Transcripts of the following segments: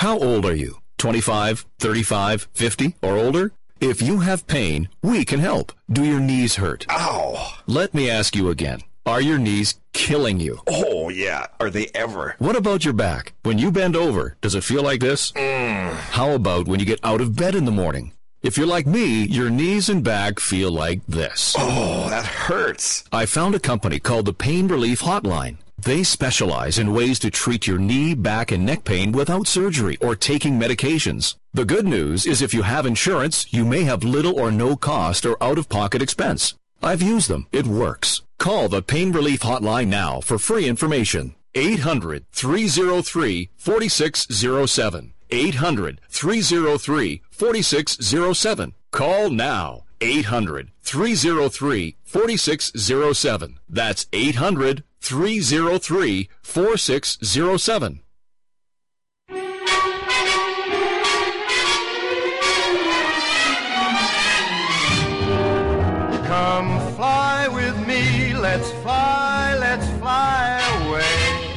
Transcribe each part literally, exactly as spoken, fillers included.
How old are you? twenty-five, thirty-five, fifty, or older? If you have pain, we can help. Do your knees hurt? Ow! Let me ask you again. Are your knees killing you? Oh, yeah. Are they ever? What about your back? When you bend over, does it feel like this? Mm. How about when you get out of bed in the morning? If you're like me, your knees and back feel like this. Oh, that hurts. I found a company called the Pain Relief Hotline. They specialize in ways to treat your knee, back, and neck pain without surgery or taking medications. The good news is if you have insurance, you may have little or no cost or out-of-pocket expense. I've used them. It works. Call the Pain Relief Hotline now for free information. eight hundred, three oh three, four six oh seven. eight hundred, three oh three, four six oh seven. Call now. eight hundred, three oh three, four six oh seven. That's eight hundred, three oh three, four six oh seven. Come fly with me, let's fly, let's fly away.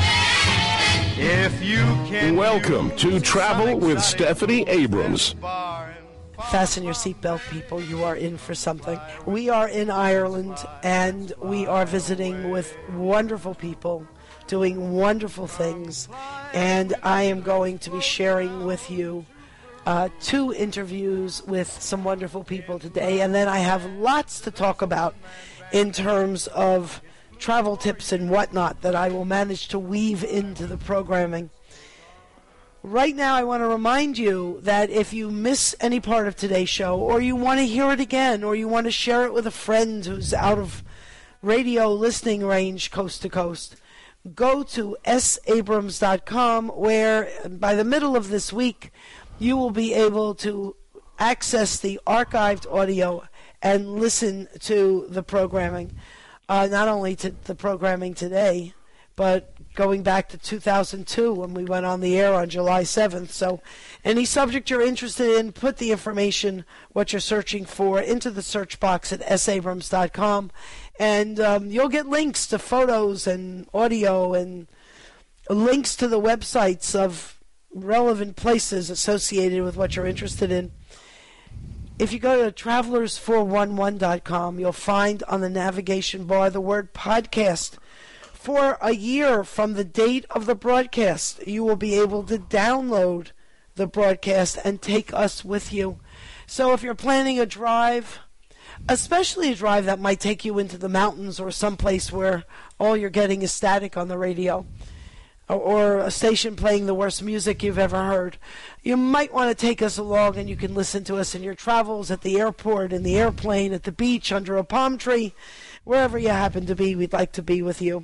If you can. Welcome to Travel with Stephanie Abrams. Fasten your seatbelt, people. You are in for something. We are in Ireland, and we are visiting with wonderful people, doing wonderful things. And I am going to be sharing with you uh, two interviews with some wonderful people today. And then I have lots to talk about in terms of travel tips and whatnot that I will manage to weave into the programming. Right now, I want to remind you that if you miss any part of today's show, or you want to hear it again, or you want to share it with a friend who's out of radio listening range coast to coast, go to s abrams dot com, where by the middle of this week, you will be able to access the archived audio and listen to the programming, uh, not only to the programming today, but going back to two thousand two when we went on the air on July seventh. So any subject you're interested in, put the information, what you're searching for, into the search box at s abrams dot com, and um, you'll get links to photos and audio and links to the websites of relevant places associated with what you're interested in. If you go to travelers four one one dot com, you'll find on the navigation bar the word podcast. For a year from the date of the broadcast, you will be able to download the broadcast and take us with you. So if you're planning a drive, especially a drive that might take you into the mountains or someplace where all you're getting is static on the radio, or a station playing the worst music you've ever heard, you might want to take us along, and you can listen to us in your travels, at the airport, in the airplane, at the beach, under a palm tree, wherever you happen to be. We'd like to be with you.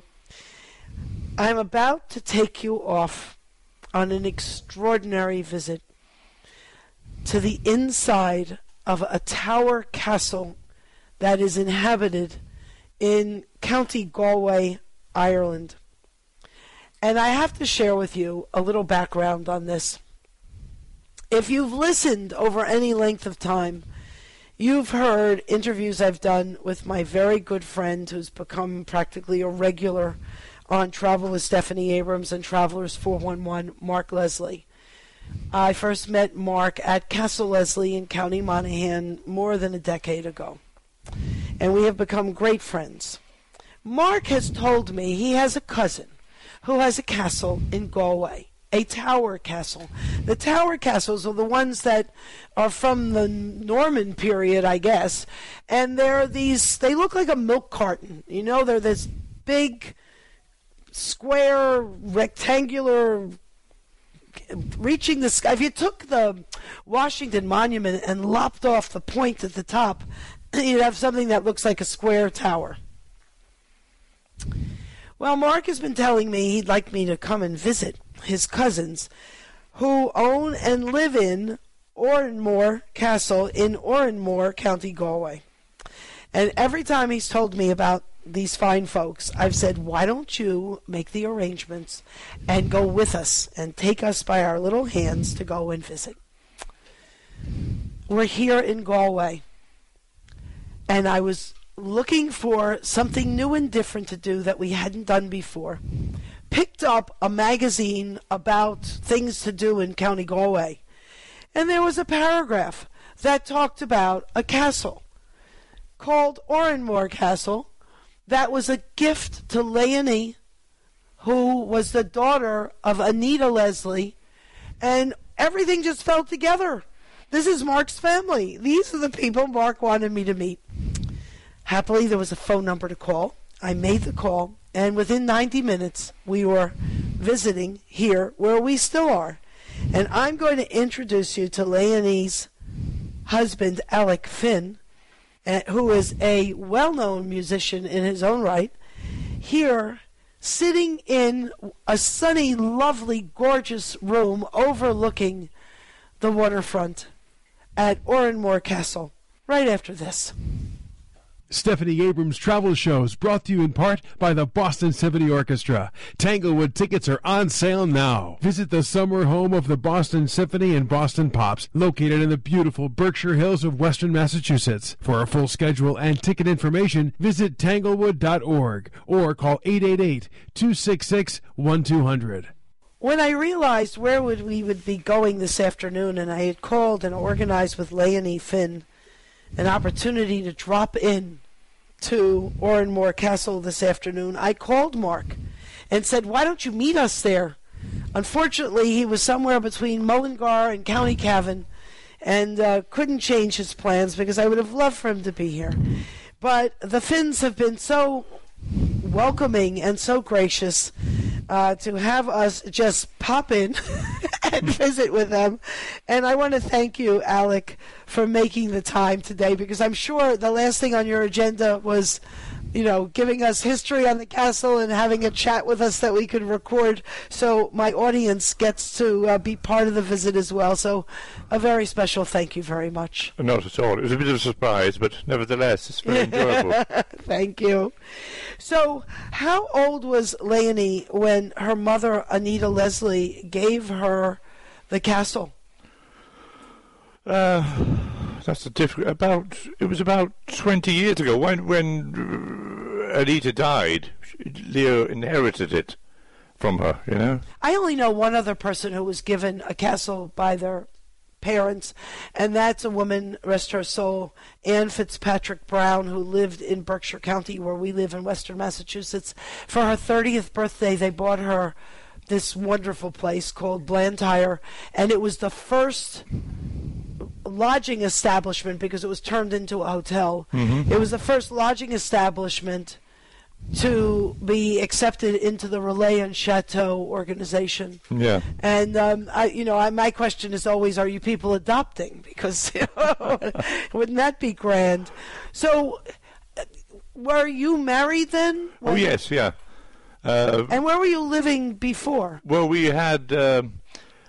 I'm about to take you off on an extraordinary visit to the inside of a tower castle that is inhabited in County Galway, Ireland. And I have to share with you a little background on this. If you've listened over any length of time, you've heard interviews I've done with my very good friend who's become practically a regular on Travel with Stephanie Abrams and Travelers four one one, Mark Leslie. I first met Mark at Castle Leslie in County Monaghan more than a decade ago, and we have become great friends. Mark has told me he has a cousin who has a castle in Galway, a tower castle. The tower castles are the ones that are from the Norman period, I guess, and they're these, they look like a milk carton. You know, they're this big, square, rectangular, reaching the sky. If you took the Washington Monument and lopped off the point at the top, you'd have something that looks like a square tower. Well, Mark has been telling me he'd like me to come and visit his cousins who own and live in Oranmore Castle in Oranmore, County Galway. And every time he's told me about these fine folks, I've said, why don't you make the arrangements and go with us and take us by our little hands to go and visit. We're here in Galway, and I was looking for something new and different to do that we hadn't done before. picked up a magazine about things to do in County Galway. And there was a paragraph that talked about a castle called Oranmore Castle that was a gift to Leonie, who was the daughter of Anita Leslie, and everything just fell together. This is Mark's family. These are the people Mark wanted me to meet. Happily, there was a phone number to call. I made the call, and within ninety minutes, we were visiting here where we still are. And I'm going to introduce you to Leonie's husband, Alec Finn, who is a well-known musician in his own right, here sitting in a sunny, lovely, gorgeous room overlooking the waterfront at Oranmore Castle, right after this. Stephanie Abrams Travel Shows, brought to you in part by the Boston Symphony Orchestra. Tanglewood tickets are on sale now. Visit the summer home of the Boston Symphony and Boston Pops, located in the beautiful Berkshire Hills of Western Massachusetts. For a full schedule and ticket information, visit tanglewood dot org or call eight eight eight, two six six, one two zero zero. When I realized where would we would be going this afternoon, and I had called and organized with Leonie Finn an opportunity to drop in to Oranmore Castle this afternoon, I called Mark and said, why don't you meet us there? Unfortunately, he was somewhere between Mullingar and County Cavan and uh, couldn't change his plans because I would have loved for him to be here. But the Finns have been so welcoming and so gracious uh, to have us just pop in and visit with them. And I want to thank you, Alec, for making the time today, because I'm sure the last thing on your agenda was, you know, giving us history on the castle and having a chat with us that we could record, so my audience gets to uh, be part of the visit as well. So a very special thank you very much. Not at all. It was a bit of a surprise, but nevertheless, it's very enjoyable. Thank you. So how old was Leonie when her mother, Anita Leslie, gave her the castle? Uh, that's a difficult. About it was about twenty years ago when when Anita died. Leo inherited it from her. You know. I only know one other person who was given a castle by their parents, and that's a woman, rest her soul, Anne Fitzpatrick Brown, who lived in Berkshire County, where we live in Western Massachusetts. For her thirtieth birthday, they bought her this wonderful place called Blantyre, and it was the first lodging establishment, because it was turned into a hotel. Mm-hmm. It was the first lodging establishment to be accepted into the Relais and Chateau organization. Yeah. And um, I, you know, I, my question is always, are you people adopting? Because you know, wouldn't that be grand? So, were you married then? Oh yes, yeah. Uh, and where were you living before? Well, we had. Um,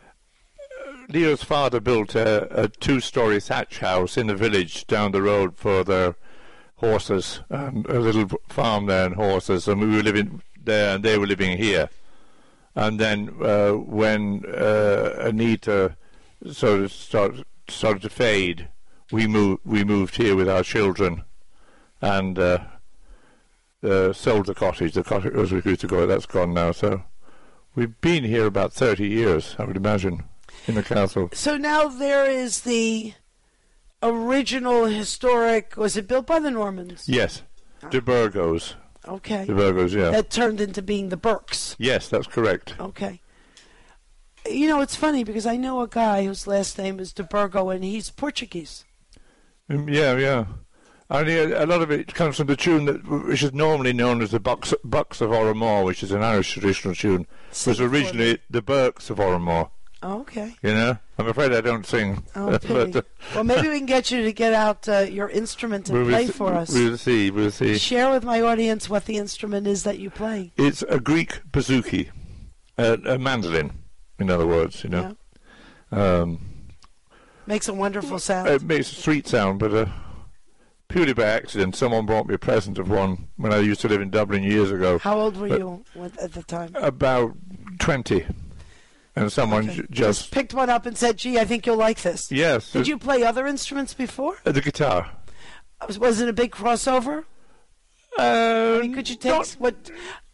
Leo's father built a, a two-story thatch house in the village down the road for their horses, and a little farm there and horses, and we were living there and they were living here. And then uh, when uh, Anita sort of started, started to fade, we moved we moved here with our children, and uh, uh, sold the cottage. The cottage was we used to go. That's gone now. So we've been here about thirty years, I would imagine, in the castle. So now there is the original historic, was it built by the Normans? Yes, de Burgos. Okay. De Burgos, yeah. That turned into being the Burkes. Yes, that's correct. Okay. You know, it's funny because I know a guy whose last name is de Burgo, and he's Portuguese. Um, yeah, yeah. And a lot of it comes from the tune that, which is normally known as the Bucks, Bucks of Oranmore, which is an Irish traditional tune. It was originally the Burkes of Oranmore. Oh, okay. You know, I'm afraid I don't sing. Oh, pity. but, uh, well, maybe we can get you to get out uh, your instrument and we'll play th- for us. We'll see, we'll see. Share with my audience what the instrument is that you play. It's a Greek bouzouki, uh, a mandolin, in other words, you know. Yeah. Um, makes a wonderful sound. It makes a sweet sound, but uh, purely by accident, someone brought me a present of one when I used to live in Dublin years ago. How old were but you at the time? About twenty. And someone okay. j- just... just picked one up and said, gee, I think you'll like this. Yes. Did you play other instruments before? Uh, the guitar. Was, was it a big crossover? Uh, I mean, could you take... Not, what?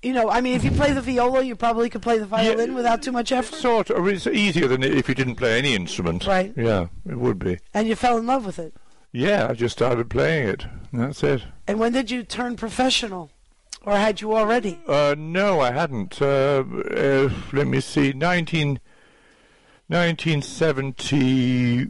You know, I mean, if you play the viola, you probably could play the violin Yeah, without too much effort. Sort of. It's easier than if you didn't play any instrument. Right. Yeah, it would be. And you fell in love with it. Yeah, I just started playing it. That's it. And when did you turn professional? Or had you already? Uh, no, I hadn't. Uh, uh, let me see. nineteen, nineteen seventy-two.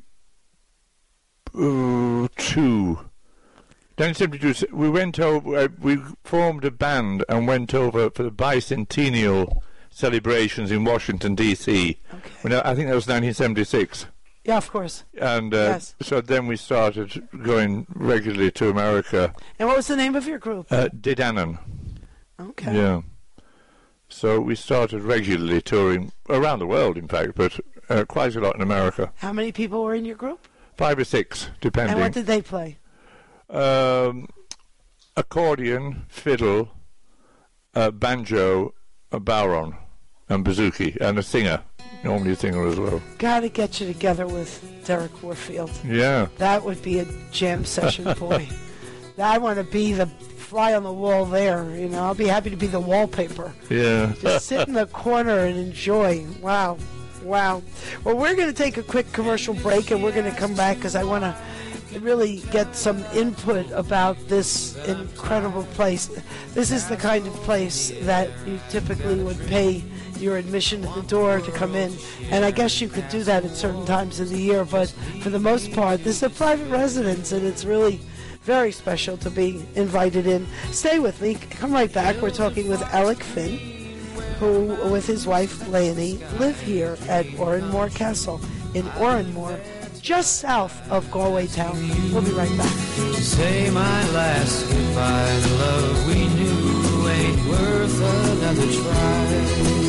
nineteen seventy-two. We went over. Uh, we formed a band and went over for the bicentennial celebrations in Washington D C. Okay. When I, I think that was nineteen seventy-six. Yeah, of course. And uh, Yes. so then we started going regularly to America. And what was the name of your group? Uh, Didanon. Okay. Yeah. So we started regularly touring around the world, in fact, but uh, quite a lot in America. How many people were in your group? Five or six, depending. And what did they play? Um, accordion, fiddle, uh, banjo, a baron, and bouzouki, and a singer. Normally a singer as well. Gotta get you together with Derek Warfield. Yeah. That would be a jam session, boy. I want to be the fly on the wall there. You know, I'll be happy to be the wallpaper. Yeah. Just sit in the corner and enjoy. Wow. Wow. Well, we're going to take a quick commercial break, and we're going to come back because I want to really get some input about this incredible place. This is the kind of place that you typically would pay your admission at the door to come in, and I guess you could do that at certain times of the year, but for the most part, this is a private residence, and it's really very special to be invited in. Stay with me. Come right back. We're talking with Alec Finn, who, with his wife, Leonie, live here at Oranmore Castle in Oranmore, just south of Galway Town. We'll be right back. Say my last goodbye, the love we knew ain't worth another try.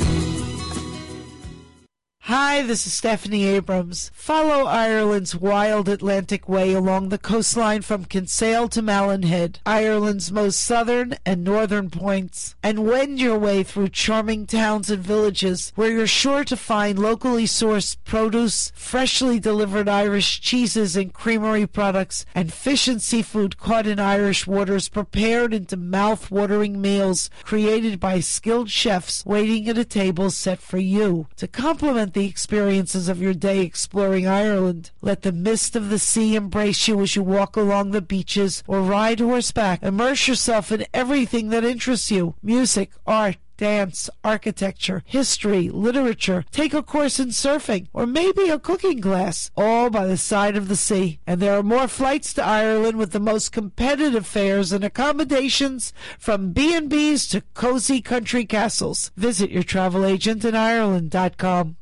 Hi, this is Stephanie Abrams. Follow Ireland's wild Atlantic way along the coastline from Kinsale to Malin Head, Ireland's most southern and northern points, and wend your way through charming towns and villages where you're sure to find locally sourced produce, freshly delivered Irish cheeses and creamery products, and fish and seafood caught in Irish waters prepared into mouth-watering meals created by skilled chefs waiting at a table set for you. To complement the experiences of your day exploring Ireland, let the mist of the sea embrace you as you walk along the beaches or ride horseback. Immerse yourself in everything that interests you: music, art, dance, architecture, history, literature. Take a course in surfing, or maybe a cooking class, all by the side of the sea. And there are more flights to Ireland with the most competitive fares and accommodations from B and B's to cozy country castles. Visit your travel agent in Ireland dot com.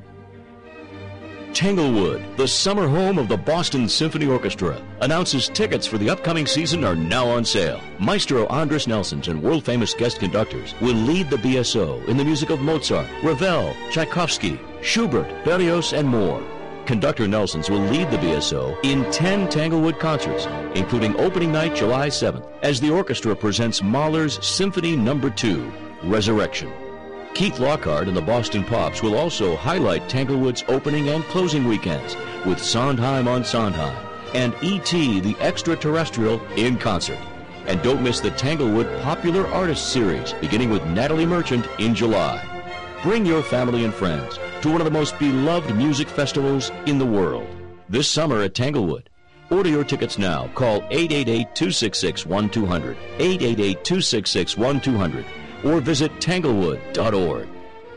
Tanglewood, the summer home of the Boston Symphony Orchestra, announces tickets for the upcoming season are now on sale. Maestro Andres Nelsons and world-famous guest conductors will lead the B S O in the music of Mozart, Ravel, Tchaikovsky, Schubert, Berlioz, and more. Conductor Nelsons will lead the B S O in ten Tanglewood concerts, including opening night July seventh, as the orchestra presents Mahler's Symphony Number two, Resurrection. Keith Lockhart and the Boston Pops will also highlight Tanglewood's opening and closing weekends with Sondheim on Sondheim and E T the Extraterrestrial in concert. And don't miss the Tanglewood Popular Artists Series, beginning with Natalie Merchant in July. Bring your family and friends to one of the most beloved music festivals in the world this summer at Tanglewood. Order your tickets now. Call eight eight eight, two six six, one two zero zero, eight eight eight, two six six, one two zero zero, or visit tanglewood dot org.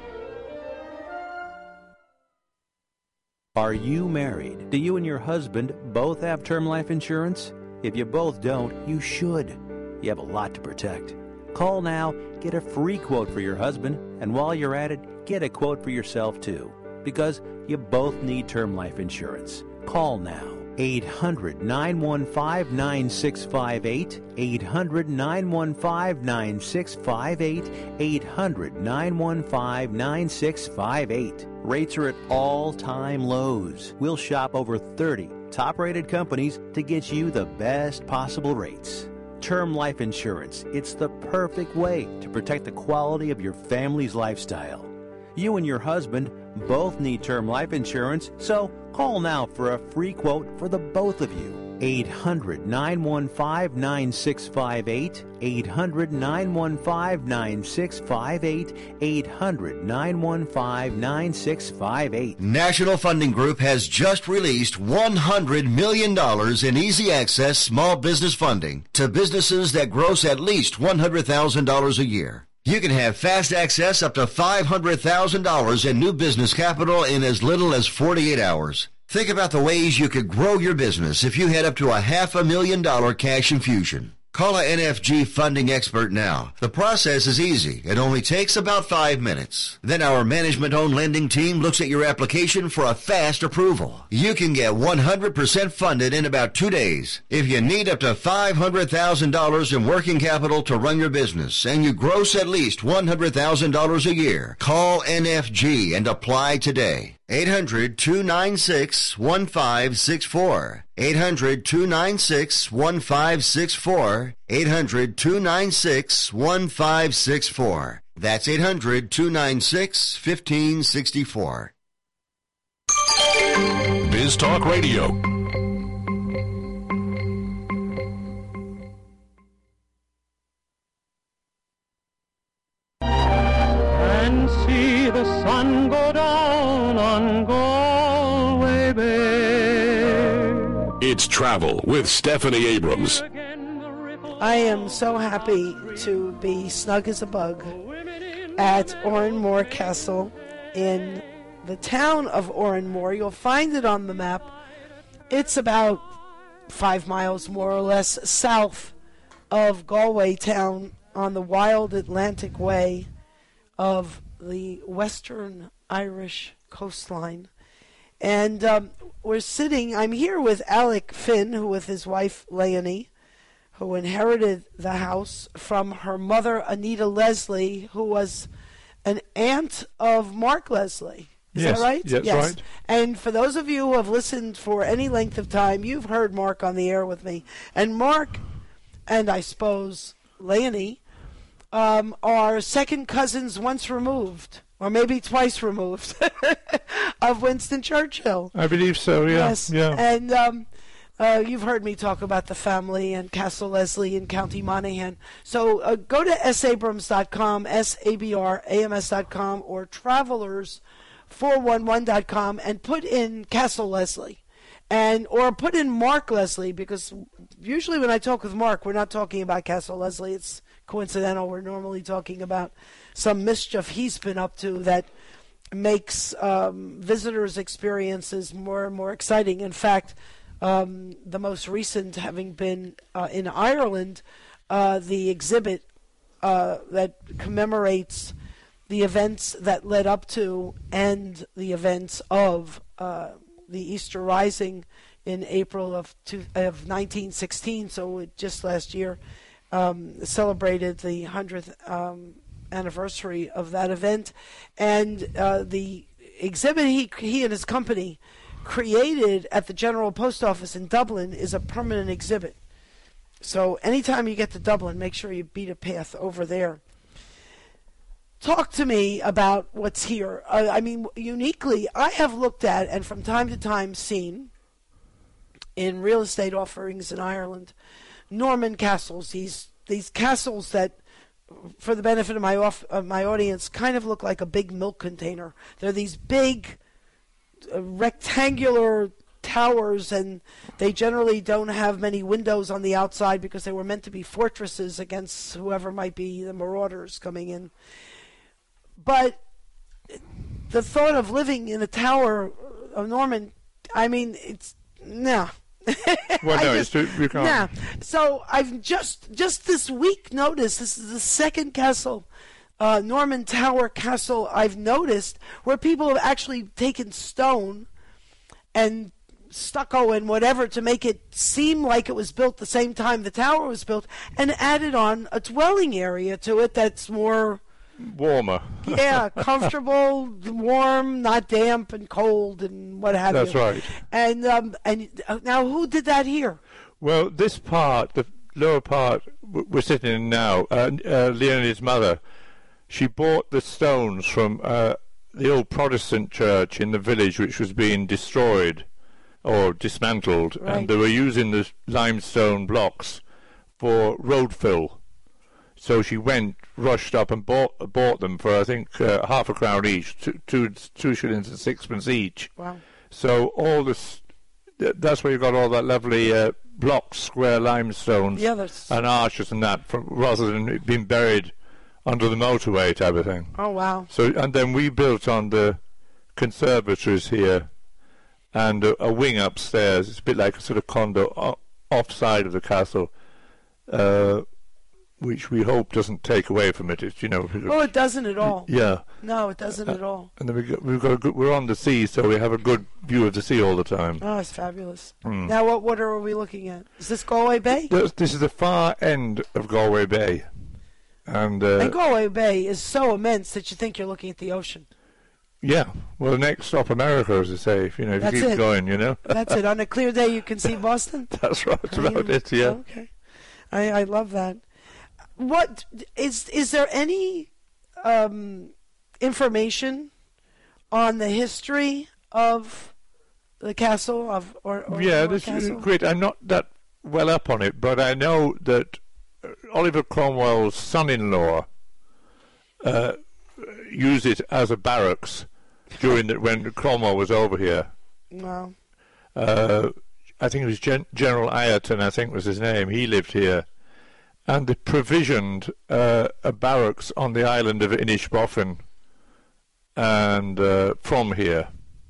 Are you married? Do you and your husband both have term life insurance? If you both don't, you should. You have a lot to protect. Call now, get a free quote for your husband, and while you're at it, get a quote for yourself too, because you both need term life insurance. Call now. eight hundred, nine one five, nine six five eight, eight hundred, nine one five, nine six five eight, eight hundred, nine one five, nine six five eight. Rates are at all-time lows. We'll shop over thirty top-rated companies to get you the best possible rates. Term life insurance, it's the perfect way to protect the quality of your family's lifestyle. You and your husband both need term life insurance, so call now for a free quote for the both of you. eight hundred, nine one five, nine six five eight, eight hundred, nine one five, nine six five eight, eight hundred, nine one five, nine six five eight. National Funding Group has just released one hundred million dollars in easy access small business funding to businesses that gross at least one hundred thousand dollars a year. You can have fast access up to five hundred thousand dollars in new business capital in as little as forty-eight hours. Think about the ways you could grow your business if you had up to a half a million dollar cash infusion. Call a N F G funding expert now. The process is easy. It only takes about five minutes. Then our management-owned lending team looks at your application for a fast approval. You can get one hundred percent funded in about two days. If you need up to five hundred thousand dollars in working capital to run your business and you gross at least one hundred thousand dollars a year, call N F G and apply today. eight hundred, two nine six, one five six four. eight hundred, two nine six, one five six four. eight hundred, two nine six, one five six four. That's eight hundred, two nine six, one five six four. Biz Talk Radio. And see the sun go down on Galway Bay. It's Travel with Stephanie Abrams. I am so happy to be snug as a bug at Oranmore Castle in the town of Oranmore. You'll find it on the map. It's about five miles more or less south of Galway town on the wild Atlantic way of the western Irish coastline. And um, we're sitting, I'm here with Alec Finn, who with his wife Leonie, who inherited the house from her mother Anita Leslie, who was an aunt of Mark Leslie. Is yes, that right? Yes, yes, right. And for those of you who have listened for any length of time, you've heard Mark on the air with me. And Mark, and I suppose Leonie, um, are second cousins once removed, or maybe twice removed, of Winston Churchill. I believe so, yeah. Yes, yeah. and um, uh, you've heard me talk about the family and Castle Leslie in County Monaghan. So uh, go to s abrams dot com, S A B R A M S dot com, or travelers four one one dot com and put in Castle Leslie. And or put in Mark Leslie, because usually when I talk with Mark, we're not talking about Castle Leslie. It's coincidental. We're normally talking about some mischief he's been up to that makes um, visitors' experiences more and more exciting. In fact, um, the most recent having been uh, in Ireland, uh, the exhibit uh, that commemorates the events that led up to and the events of uh, the Easter Rising in April of, two, of nineteen sixteen, so it just last year um, celebrated the hundredth um, anniversary of that event. And uh, the exhibit he, he and his company created at the General Post Office in Dublin is a permanent exhibit. So anytime you get to Dublin, make sure you beat a path over there. Talk to me about what's here. Uh, I mean, uniquely, I have looked at and from time to time seen in real estate offerings in Ireland, Norman castles. These these castles that, for the benefit of my off, of my audience, kind of look like a big milk container. They're these big, uh, rectangular towers, and they generally don't have many windows on the outside because they were meant to be fortresses against whoever might be the marauders coming in. But the thought of living in a tower of Norman, I mean, it's, no. Well, no, just, it's, you can't. Nah. So I've just, just this week noticed, this is the second castle, uh, Norman Tower Castle I've noticed, where people have actually taken stone and stucco and whatever to make it seem like it was built the same time the tower was built, and added on a dwelling area to it that's more warmer. Yeah, comfortable, warm, not damp and cold and what have That's you. right. And um, and uh, now, who did that here? Well, this part, the lower part w- we're sitting in now, uh, uh, Leonie's mother, she bought the stones from uh, the old Protestant church in the village, which was being destroyed or dismantled, Right. and they were using the limestone blocks for road fill. So she went, rushed up and bought bought them for, I think, uh, half a crown each, two, two, two shillings and sixpence each. Wow. So all this, th- that's where you got all that lovely uh, blocks, square limestones, Yeah, that's- and arches and that, from, rather than it being buried under the motorway type of thing. Oh, wow. So, and then we built on the conservatories here, and a, a wing upstairs. It's a bit like a sort of condo o- offside of the castle, uh, which we hope doesn't take away from it. It's, you know. Oh, it doesn't at all. Yeah. No, it doesn't at all. And then we got, we've got a good, we're on the sea, so we have a good view of the sea all the time. Oh, it's fabulous. Mm. Now, what water are we looking at? Is this Galway Bay? This, this is the far end of Galway Bay, and, uh, And Galway Bay is so immense that you think you're looking at the ocean. yeah. Well, next stop America, as they say. If you know, if That's you keep it. going, you know. That's it. On a clear day, you can see Boston. That's right. That's about it. Yeah. Okay. I, I love that. What is is there any um, information on the history of the castle of or, or Yeah, or this is castle? great. I'm not that well up on it, but I know that uh, Oliver Cromwell's son-in-law uh, used it as a barracks during the, when Cromwell was over here. Wow. Uh, I think it was Gen- General Ireton, I think was his name. He lived here. And they provisioned uh, a barracks on the island of Inishbofin and uh, from here.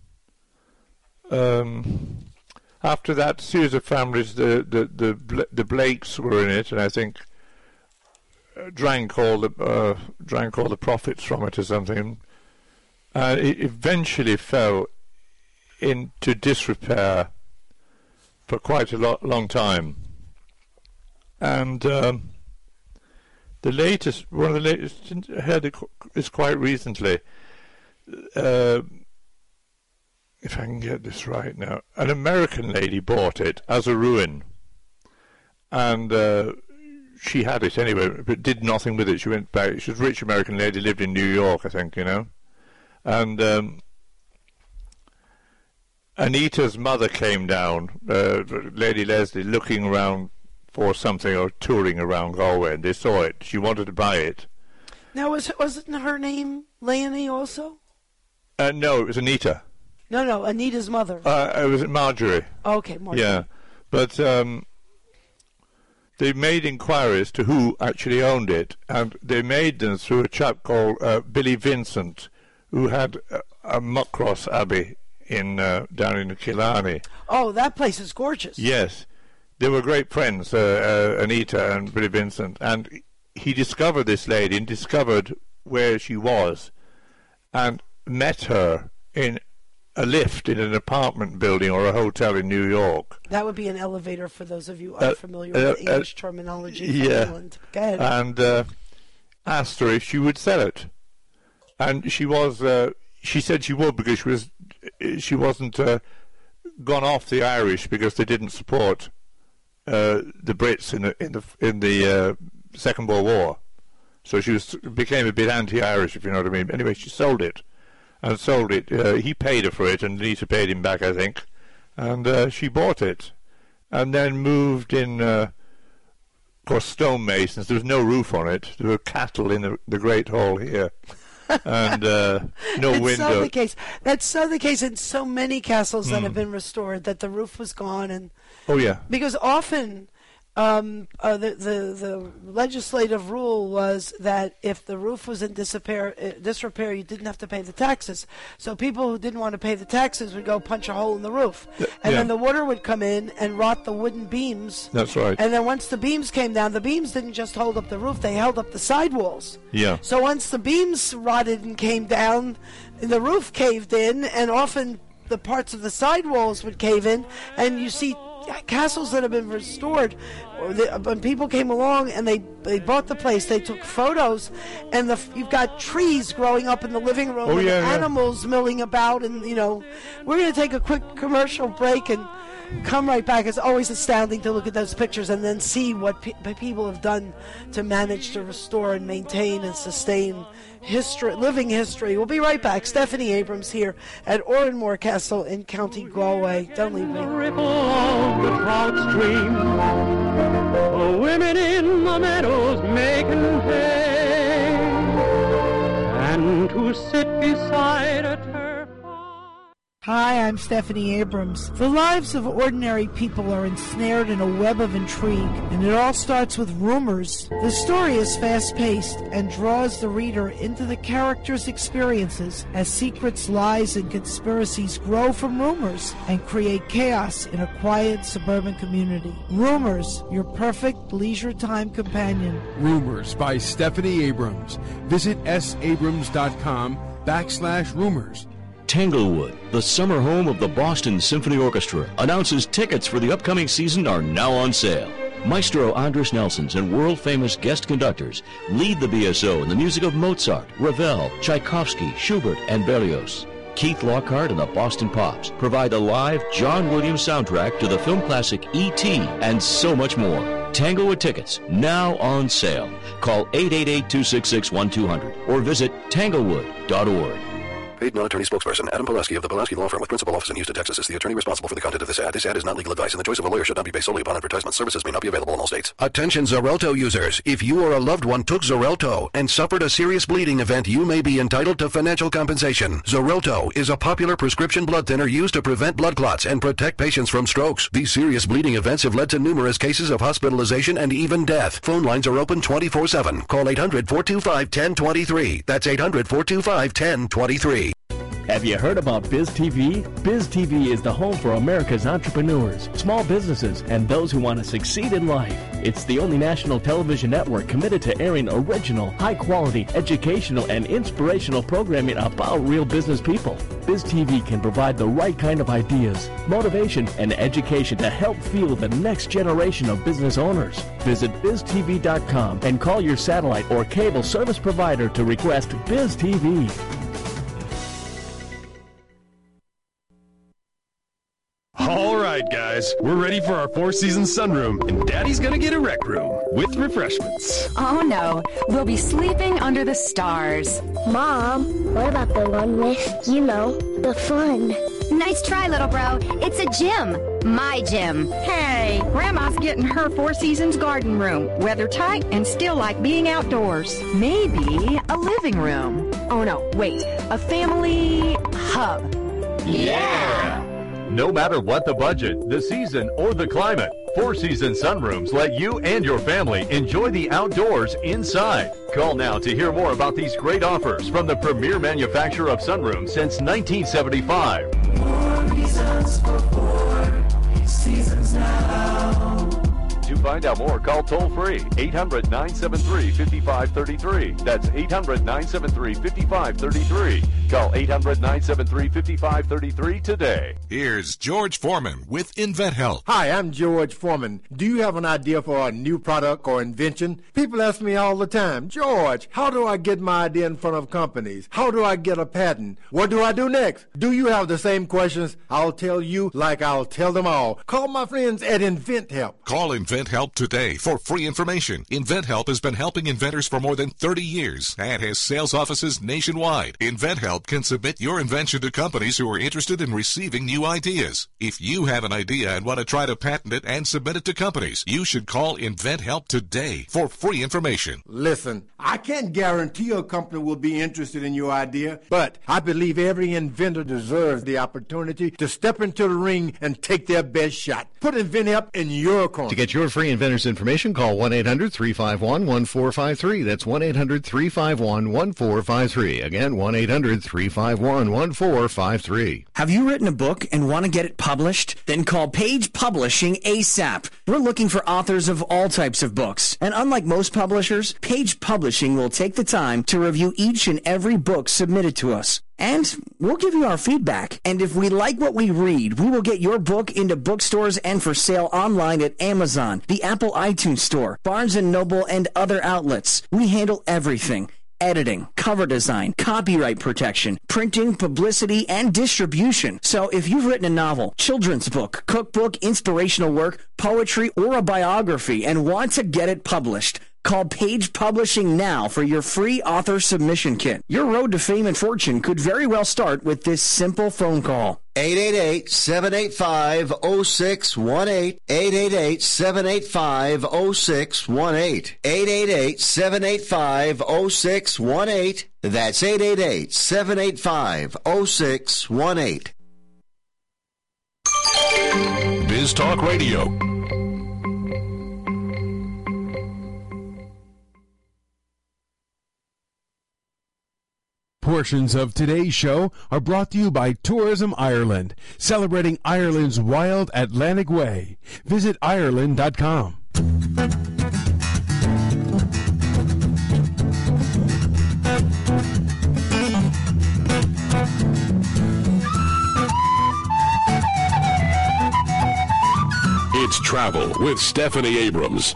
Um, after that series of families, the the the, Bla- the Blakes were in it, and I think uh, drank all the uh, drank all the profits from it or something. And it eventually fell into disrepair for quite a lo- long time. And um, the latest, one of the latest, I heard it qu- is quite recently. Uh, if I can get this right now, an American lady bought it as a ruin, and uh, she had it anyway, but did nothing with it. She went back. She was a rich American lady, lived in New York, I think, you know, and um, Anita's mother came down, uh, Lady Leslie, looking around for something or touring around Galway, and they saw it. She wanted to buy it. Now, was wasn't her name Leonie also? Uh, no, it was Anita. No, no, Anita's mother. Uh, it was Marjorie. Okay, Marjorie. Yeah, but um, they made inquiries to who actually owned it, and they made them through a chap called uh, Billy Vincent, who had a, a Muckross Abbey in uh, down in Killarney. Oh, that place is gorgeous. Yes. They were great friends, uh, uh, Anita and Billy Vincent, and he discovered this lady and discovered where she was and met her in a lift in an apartment building or a hotel in New York. That would be an elevator for those of you Uh, unfamiliar uh, with English uh, terminology from yeah. England. Go ahead. And uh, asked her if she would sell it. And she was, uh, she said she would because she, was, she wasn't uh, gone off the Irish because they didn't support Uh, the Brits in the in the in the uh, Second World War, so she was became a bit anti-Irish, if you know what I mean. Anyway, she sold it, and sold it. Uh, he paid her for it, and Anita paid him back, I think, and uh, she bought it, and then moved in. Uh, of course, stonemasons. There was no roof on it. There were cattle in the, the Great Hall here, and uh, no That's window. so the case. That's so the case in so many castles that Mm. have been restored that the roof was gone, and Oh yeah. because often um, uh, the, the the legislative rule was that if the roof was in disrepair, uh, disrepair, you didn't have to pay the taxes. So people who didn't want to pay the taxes would go punch a hole in the roof, and yeah. then the water would come in and rot the wooden beams. That's right. And then once the beams came down, the beams didn't just hold up the roof; they held up the sidewalls. Yeah. So once the beams rotted and came down, the roof caved in, and often the parts of the sidewalls would cave in, and you see castles that have been restored. Or the, when people came along and they they bought the place, they took photos, and the you've got trees growing up in the living room, Oh, and yeah, yeah. animals milling about, and you know, we're going to take a quick commercial break, and come right back. It's always astounding to look at those pictures and then see what pe- people have done to manage to restore and maintain and sustain history, living history. We'll be right back. Stephanie Abrams here at Oranmore Castle in County Galway. Don't leave me. The ripple of the trout stream, the women in the meadows making hay, and to sit beside a turf. Hi, I'm Stephanie Abrams. The lives of ordinary people are ensnared in a web of intrigue, and it all starts with rumors. The story is fast-paced and draws the reader into the characters' experiences as secrets, lies, and conspiracies grow from rumors and create chaos in a quiet suburban community. Rumors, your perfect leisure time companion. Rumors by Stephanie Abrams. Visit sabrams.com backslash rumors. Tanglewood, the summer home of the Boston Symphony Orchestra, announces tickets for the upcoming season are now on sale. Maestro Andras Nelsons and world-famous guest conductors lead the B S O in the music of Mozart, Ravel, Tchaikovsky, Schubert, and Berlioz. Keith Lockhart and the Boston Pops provide a live John Williams soundtrack to the film classic E T and so much more. Tanglewood tickets now on sale. Call eight eight eight, two six six, one two zero zero or visit tanglewood dot org. Paid non-attorney spokesperson Adam Pulaski of the Pulaski Law Firm with principal office in Houston, Texas is the attorney responsible for the content of this ad. This ad is not legal advice, and the choice of a lawyer should not be based solely upon advertisement. Services may not be available in all states. Attention Xarelto users. If you or a loved one took Xarelto and suffered a serious bleeding event, you may be entitled to financial compensation. Xarelto is a popular prescription blood thinner used to prevent blood clots and protect patients from strokes. These serious bleeding events have led to numerous cases of hospitalization and even death. Phone lines are open twenty-four seven. Call eight hundred, four two five, one zero two three. That's eight hundred, four two five, one zero two three. Have you heard about Biz T V? Biz T V is the home for America's entrepreneurs, small businesses, and those who want to succeed in life. It's the only national television network committed to airing original, high-quality, educational, and inspirational programming about real business people. Biz T V can provide the right kind of ideas, motivation, and education to help fuel the next generation of business owners. Visit biz t v dot com and call your satellite or cable service provider to request Biz T V. All right, guys, we're ready for our Four Seasons sunroom, and Daddy's gonna get a rec room with refreshments. Oh no, we'll be sleeping under the stars. Mom, what about the one with, you know, the fun? Nice try, little bro. It's a gym. My gym. Hey, Grandma's getting her Four Seasons garden room. Weather tight and still like being outdoors. Maybe a living room. Oh no, wait, a family hub. Yeah! No matter what the budget, the season, or the climate, Four Seasons Sunrooms let you and your family enjoy the outdoors inside. Call now to hear more about these great offers from the premier manufacturer of sunrooms since nineteen seventy-five. More reasons for Four Seasons now. To find out more, call toll-free eight hundred, nine seven three, five five three three. That's eight hundred, nine seven three, five five three three. Call eight hundred, nine seven three, five five three three today. Here's George Foreman with InventHelp. Hi, I'm George Foreman. Do you have an idea for a new product or invention? People ask me all the time, George, how do I get my idea in front of companies? How do I get a patent? What do I do next? Do you have the same questions? I'll tell you like I'll tell them all. Call my friends at InventHelp. Call InventHelp today for free information. InventHelp has been helping inventors for more than thirty years and has sales offices nationwide. InventHelp can submit your invention to companies who are interested in receiving new ideas. If you have an idea and want to try to patent it and submit it to companies, you should call InventHelp today for free information. Listen, I can't guarantee a company will be interested in your idea, but I believe every inventor deserves the opportunity to step into the ring and take their best shot. Put InventHelp in your corner. To get your free inventor's information, call one eight hundred, three five one, one four five three. That's one eight hundred, three five one, one four five three. Again, one eight hundred, three five one, one four five three. Have you written a book and want to get it published? Then call Page Publishing ASAP. We're looking for authors of all types of books. And unlike most publishers, Page Publishing will take the time to review each and every book submitted to us. And we'll give you our feedback. And if we like what we read, we will get your book into bookstores and for sale online at Amazon, the Apple iTunes Store, Barnes and Noble, and other outlets. We handle everything. editing, cover design, copyright protection, printing, publicity, and distribution. So if you've written a novel, children's book, cookbook, inspirational work, poetry, or a biography and want to get it published, call Page Publishing now for your free author submission kit. Your road to fame and fortune could very well start with this simple phone call. eight eight eight, seven eight five, zero six one eight. eight eight eight, seven eight five, zero six one eight. eight eight eight, seven eight five, zero six one eight. That's eight eight eight, seven eight five, zero six one eight. Biz Talk Radio. Portions of today's show are brought to you by Tourism Ireland, celebrating Ireland's wild Atlantic way. Visit Ireland dot com. It's Travel with Stephanie Abrams.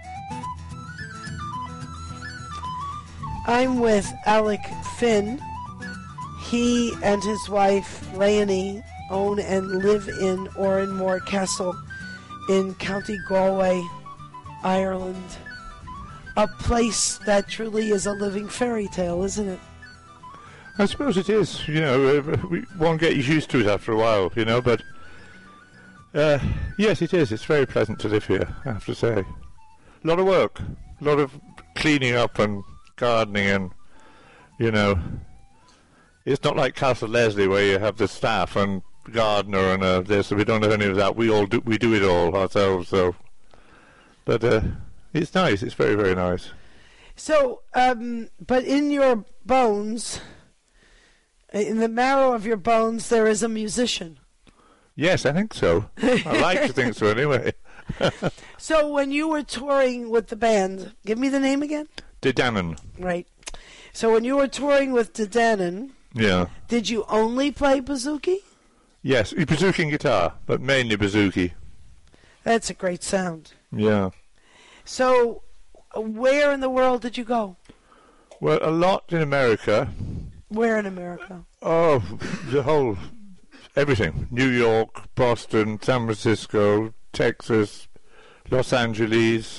I'm with Alec Finn. He and his wife, Leonie, own and live in Oranmore Castle in County Galway, Ireland. A place that truly is a living fairy tale, isn't it? I suppose it is. You know, uh, we, one gets used to it after a while, you know, but uh, yes, it is. It's very pleasant to live here, I have to say. A lot of work, a lot of cleaning up and gardening, and you know, it's not like Castle Leslie where you have the staff and gardener and uh, this. We don't have any of that. We all do. We do it all ourselves. So, but uh, it's nice. It's very, very nice. So, um, but in your bones, in the marrow of your bones, there is a musician. Yes, I think so. I like to think so, anyway. So, when you were touring with the band, give me the name again. De Dannan. Right. So when you were touring with De Dannan, yeah, did you only play bouzouki? Yes, bouzouki and guitar, but mainly bouzouki. That's a great sound. Yeah. So where in the world did you go? Well, a lot in America. Where in America? Oh, the whole, everything. New York, Boston, San Francisco, Texas, Los Angeles,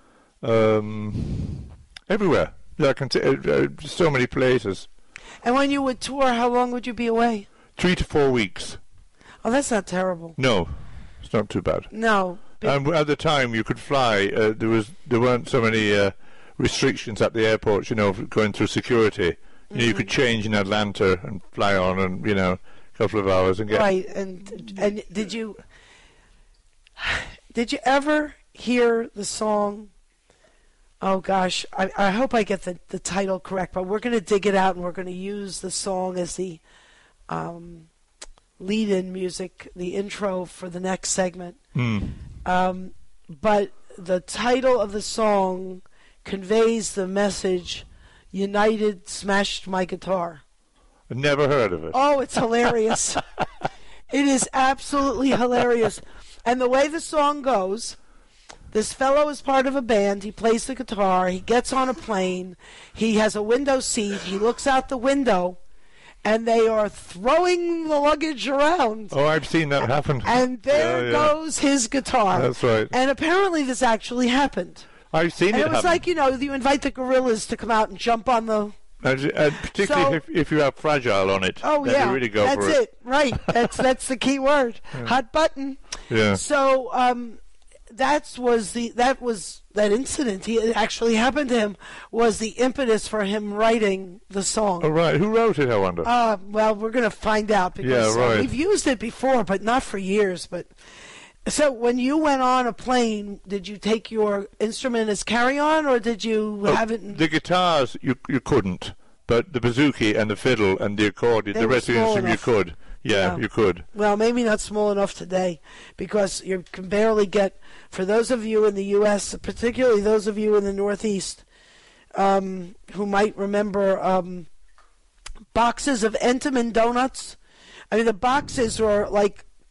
um... everywhere. I can t- uh, so many places. And when you would tour, how long would you be away? Three to four weeks. Oh, that's not terrible. No, it's not too bad. No. And at the time, you could fly. Uh, there was there weren't so many uh, restrictions at the airports. You know, going through security. You know, you could change in Atlanta and fly on, and you know, a couple of hours and get right. And and did you did you ever hear the song? Oh, gosh, I, I hope I get the, the title correct, but we're going to dig it out, and we're going to use the song as the um, lead-in music, the intro for the next segment. Mm. Um, but the title of the song conveys the message, United Smashed My Guitar. I've never heard of it. Oh, it's hilarious. It is absolutely hilarious. And the way the song goes... This fellow is part of a band. He plays the guitar. He gets on a plane. He has a window seat. He looks out the window, and they are throwing the luggage around. Oh, I've seen that happen. And there yeah, yeah. goes his guitar. That's right. And apparently this actually happened. I've seen and it it was happen. like, you know, you invite the gorillas to come out and jump on the... And, and particularly So- if, if you have fragile on it. Oh, then yeah. you really go that's for it. it. Right. That's, that's the key word. Yeah. Hot button. Yeah. So... um That was the that was that incident. He, it actually happened to him. Was the impetus for him writing the song? Oh, right. Who wrote it, I wonder? Uh, well, we're going to find out because Yeah, right. uh, we've used it before, but not for years. But so when you went on a plane, did you take your instrument as carry-on, or did you Oh, have it? In, the guitars, you you couldn't. But the bouzouki and the fiddle and the accordion, They the were rest of the small instrument, enough. you could. Yeah, Yeah. you could. well, maybe not small enough today, because you can barely get. For those of you in the U S, particularly those of you in the Northeast, um, who might remember um, boxes of Entenmann donuts. I mean, the boxes were like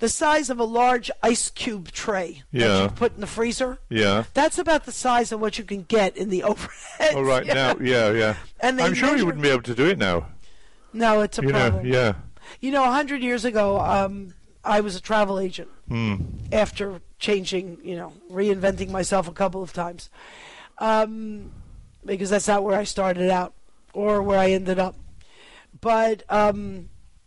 the size of a large ice cube tray Yeah. that you put in the freezer. Yeah. That's about the size of what you can get in the overhead. Oh, right now, yeah, yeah. And they I'm sure measure- you wouldn't be able to do it now. No, it's a you problem. know, yeah. You know, a hundred years ago, um, I was a travel agent. Hmm. After changing, you know, reinventing myself a couple of times, um, because that's not where I started out or where I ended up. But um,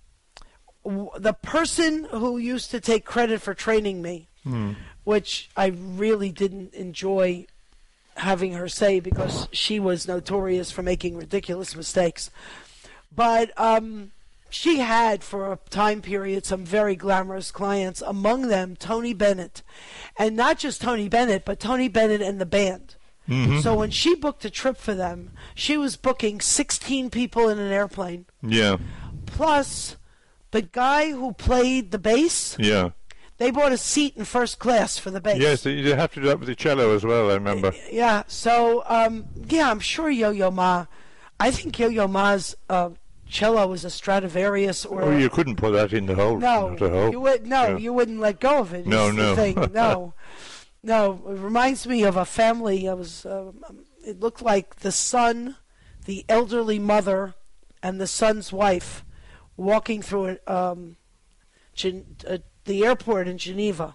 w- the person who used to take credit for training me, Hmm. which I really didn't enjoy having her say because she was notorious for making ridiculous mistakes. But um, she had, for a time period, some very glamorous clients, among them Tony Bennett. And not just Tony Bennett, but Tony Bennett and the band. Mhm. So when she booked a trip for them, she was booking sixteen people in an airplane, Yeah. plus the guy who played the bass. Yeah. They bought a seat in first class for the bass. Yes, you have to do that with the cello as well, I remember. Yeah, so, um, yeah, I'm sure Yo-Yo Ma, I think Yo-Yo Ma's uh, cello is a Stradivarius or... Oh, you couldn't put that in the hole. No, not a hole. you would, no, Yeah. you wouldn't let go of it. No, is the no. thing. No, no, it reminds me of a family. I was, uh, it looked like the son, the elderly mother, and the son's wife walking through a, um, Gen- uh, the airport in Geneva,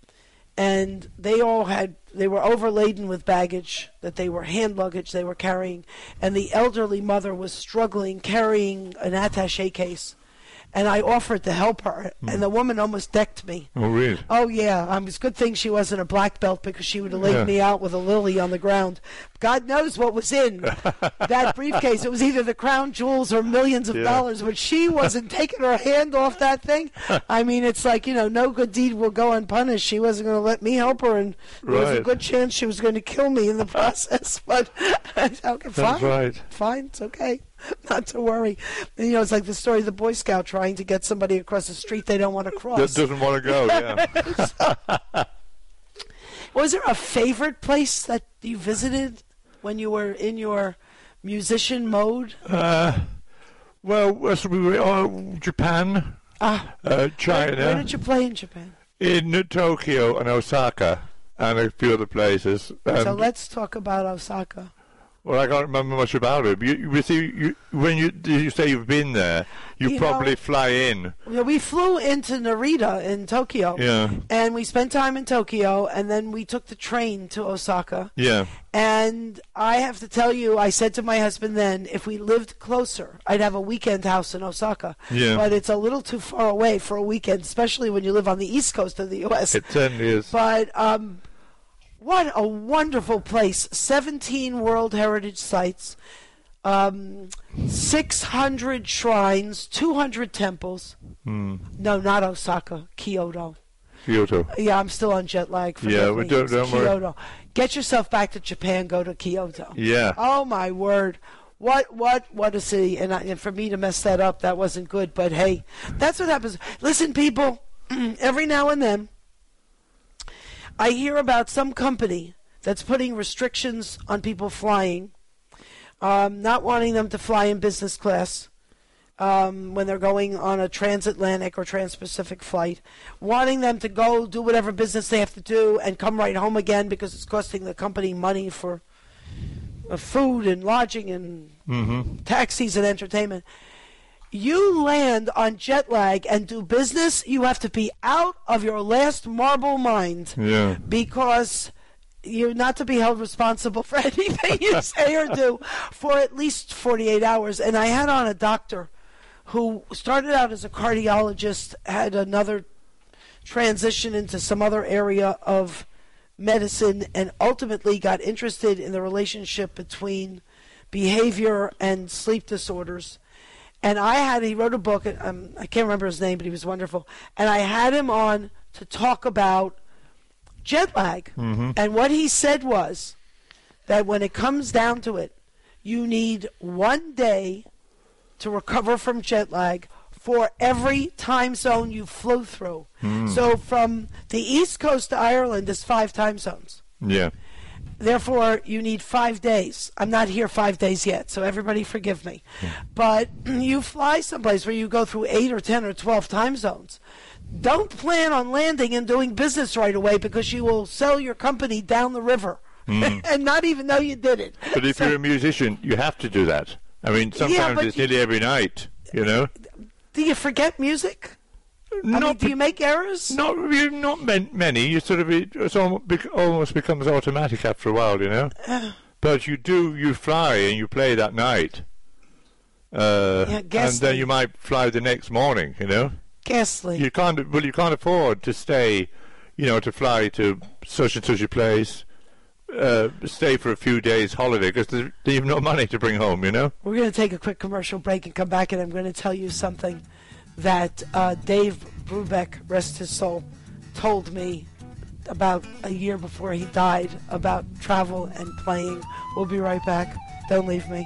and they all had they were overladen with baggage that they were hand luggage they were carrying, and the elderly mother was struggling carrying an attaché case, and I offered to help her, Mm. and the woman almost decked me. Oh, really? Oh yeah, um, it's a good thing she wasn't a black belt because she would have laid Yeah. me out with a lily on the ground. God knows what was in that briefcase. It was either the crown jewels or millions of Yeah. dollars, but she wasn't taking her hand off that thing. I mean, it's like, you know, no good deed will go unpunished. She wasn't going to let me help her, and there was a Right. good chance she was going to kill me in the process. But okay, fine, right. fine, it's okay. Not to worry. And, you know, it's like the story of the Boy Scout trying to get somebody across the street they don't want to cross. That doesn't want to go, yeah. Was there a favorite place that you visited when you were in your musician mode? Uh, well, so we were oh, Japan, Ah, uh, China, Where, where did you play in Japan? in Tokyo and Osaka, and a few other places. And, So let's talk about Osaka. well, I can't remember much about it. But you, you see, you, when you you say you've been there, you, You probably know- fly in. Yeah, we flew into Narita in Tokyo. Yeah. And we spent time in Tokyo, and then we took the train to Osaka. Yeah. And I have to tell you, I said to my husband then, if we lived closer, I'd have a weekend house in Osaka. Yeah. But it's a little too far away for a weekend, especially when you live on the east coast of the U S. It certainly is. But um, what a wonderful place. seventeen World Heritage Sites, um, six hundred shrines, two hundred temples. Hmm. No, not Osaka, Kyoto. Kyoto. Yeah, I'm still on jet lag. Forgive Yeah, me. we don't- It's don't worry. Kyoto. Get yourself back to Japan. Go to Kyoto. Yeah. Oh my word! What what what a city! And, I, and for me to mess that up, that wasn't good. But hey, that's what happens. Listen, people. Every now and then, I hear about some company that's putting restrictions on people flying, um, not wanting them to fly in business class. Um, when they're going on a transatlantic or trans-Pacific flight, wanting them to go do whatever business they have to do and come right home again because it's costing the company money for uh, food and lodging and Mm-hmm. taxis and entertainment. You land on jet lag and do business, you have to be out of your last marble mind Yeah. because you're not to be held responsible for anything you say or do for at least forty-eight hours. And I had on a doctor who started out as a cardiologist, had another transition into some other area of medicine, and ultimately got interested in the relationship between behavior and sleep disorders. And I had, he wrote a book, um, I can't remember his name, but he was wonderful. And I had him on to talk about jet lag. Mhm. And what he said was that when it comes down to it, you need one day to recover from jet lag for every time zone you flew through. Mm. So from the East Coast to Ireland is five time zones. Yeah. Therefore, you need five days. I'm not here five days yet, so everybody forgive me. Yeah. But you fly someplace where you go through eight or ten or twelve time zones. Don't plan on landing and doing business right away because you will sell your company down the river mm. and not even know you did it. But if so, you're a musician, you have to do that. I mean, sometimes yeah, it's nearly every night, you know. Do you forget music? Not I mean, do you make errors? Not not many. You sort of it almost becomes automatic after a while, you know. Uh, but you do you fly and you play that night, uh, yeah, and then you might fly the next morning, you know. Ghastly. You can't. Well, you can't afford to stay, you know, to fly to such and such a place, uh, stay for a few days holiday because they have no money to bring home, you know. We're going to take a quick commercial break and come back, and I'm going to tell you something that uh, Dave Brubeck, rest his soul, told me about a year before he died about travel and playing. We'll be right back. Don't leave me.